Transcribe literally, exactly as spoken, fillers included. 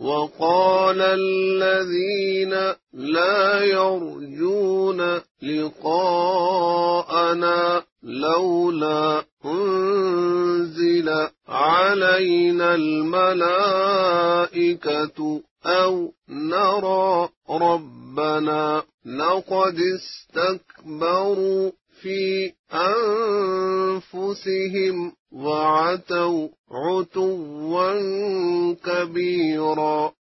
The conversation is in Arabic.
وقال الذين لا يرجون لقاءنا لولا أنزل علينا الملائكة أو نرى ربنا لقد استكبروا في أنفسهم وعتوا عتوا كبيرا